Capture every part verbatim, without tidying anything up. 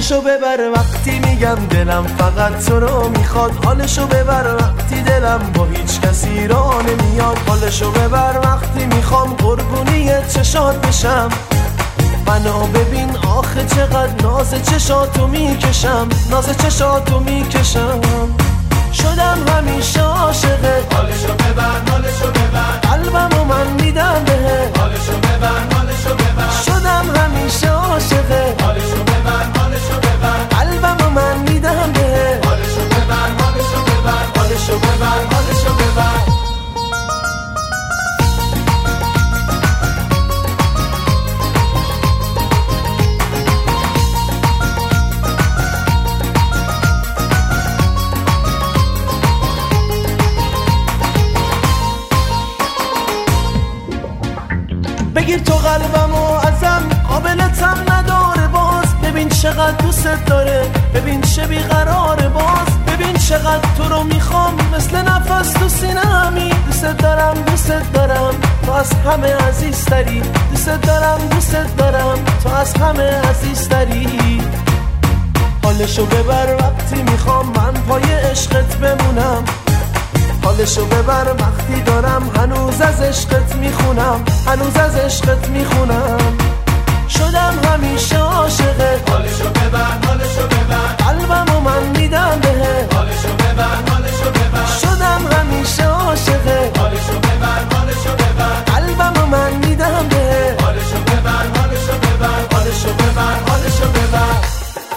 حالشو ببر وقتی میگم دلم فقط تو رو میخواد. حالشو ببر وقتی دلم با هیچ کسی را نمیاد. حالشو ببر وقتی میخوام قربونی چشات بشم. منو ببین آخه چقدر ناز چشاتو میکشم، ناز چشاتو میکشم. شدم همیشه عاشقه. حالشو ببر حالشو ببر قلبمو من میدم بهت. حالشو ببر حالشو ببر شدم همیشه عاشقه. حالشو ببر حالشو ببر قلبمو من میدم بهت. حالشو ببر حالشو ببر حالشو ببر حالشو ببر بگیر تو قلبمو ازم، قابلتم نداره باز. ببین چقدر دوست داره، ببین چه بیقراره باز. ببین چقدر تو رو میخوام مثل نفس تو سینه‌می. دوست دارم دوست دارم تو از همه عزیزتری. دوست دارم دوست دارم تو از همه عزیزتری. حالشو ببر وقتی میخوام من پای عشقت بمونم. حالشو ببر وقتی دارم هنوز از عشقت میخونم، هنوز از عشقت میخونم. شدم همیشه عاشقه. حالشو ببر حالشو ببر قلبمو من میدم بهت. حالشو ببر حالشو ببر شدم همیشه عاشقه. حالشو ببر حالشو ببر قلبمو من میدم بهت. حالشو ببر حالشو ببر حالشو ببر حالشو ببر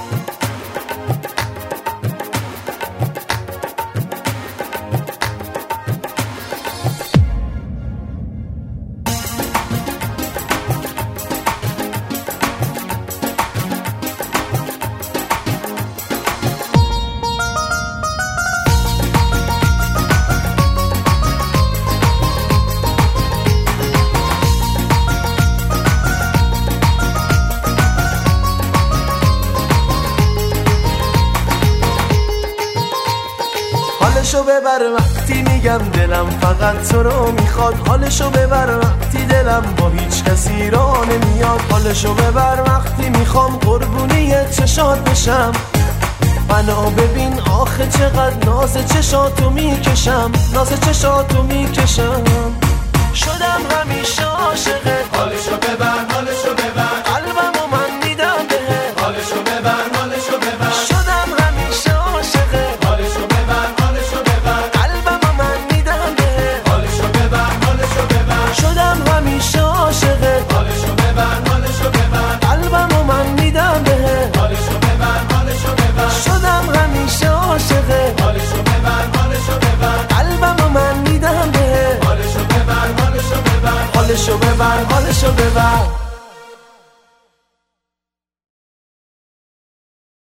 حالشو ببر وقتی میگم دلم فقط تو رو میخواد. حالشو ببر وقتی دلم با هیچ کسی را نمیاد. حالشو ببر وقتی میخوام قربونی چشات بشم. منو ببین آخه چقدر ناز چشاتو میکشم، ناز چشاتو میکشم. شدم همیشه عاشقه. حالشو ببر حالشو ببر قلبمو من میدم بهت. حالشو ببر حالشو ببر شدم همیشه عاشقه. حالشو ببر حالشو ببر قلبمو من میدم بهت. حالشو ببر حالشو ببر شدم همیشه عاشقه. حالشو ببر حالشو ببر قلبمو من میدم بهت. حالشو ببر حالشو ببر شدم همیشه عاشقه. حالشو ببر حالشو ببر قلبمو من میدم بهت. حالشو ببر حالشو ببر حالشو ببر حالشو ببر